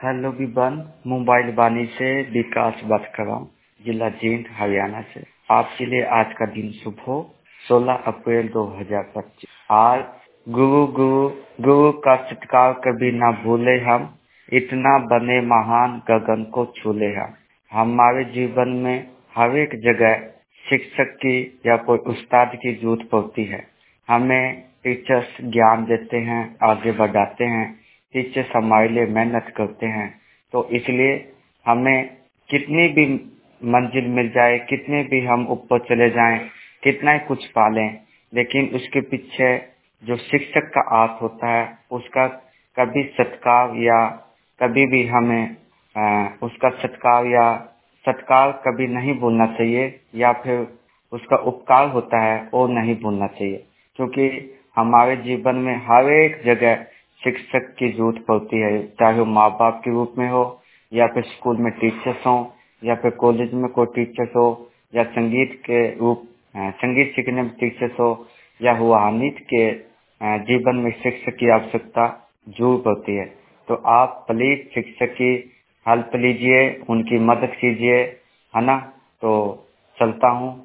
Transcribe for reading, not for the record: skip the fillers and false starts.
Hello विबन, mobile वाणी से विकास बात कर रहा हूँ, जिला जींद हरियाणा से। आपके लिए आज का दिन शुभ हो। 16 अप्रैल 2025। आज गुरु गुरु गुरु का सत्कार कभी ना भूले हम, इतना बने महान गगन को छूले हम। हमारे जीवन में हर एक जगह शिक्षक की या कोई उस्ताद की जरूरत पड़ती है। हमें टीचर्स ज्ञान देते हैं, आगे बढ़ाते हैं। टीचर्स हमारे लिए मेहनत करते हैं, तो इसलिए हमें कितनी भी मंजिल मिल जाए, कितने भी हम ऊपर चले जाएं, कितना ही कुछ पालें, लेकिन उसके पीछे जो शिक्षक का हाथ होता है उसका कभी सत्कार या कभी भी हमें उसका सत्कार कभी नहीं भूलना चाहिए, या फिर उसका उपकार होता है वो नहीं भूलना चाहिए। क्योंकि हमारे जीवन में हर एक जगह शिक्षक की जरूरत पड़ती है, चाहे वो माँ बाप के रूप में हो, या फिर स्कूल में टीचर्स हो, या फिर कॉलेज में कोई टीचर्स हो, या संगीत सीखने में टीचर्स हो, या रूहानियत के जीवन में शिक्षक की आवश्यकता जरूर पड़ती है। तो आप प्लीज शिक्षक की हेल्प लीजिए, उनकी मदद कीजिए, है ना। तो चलता हूँ।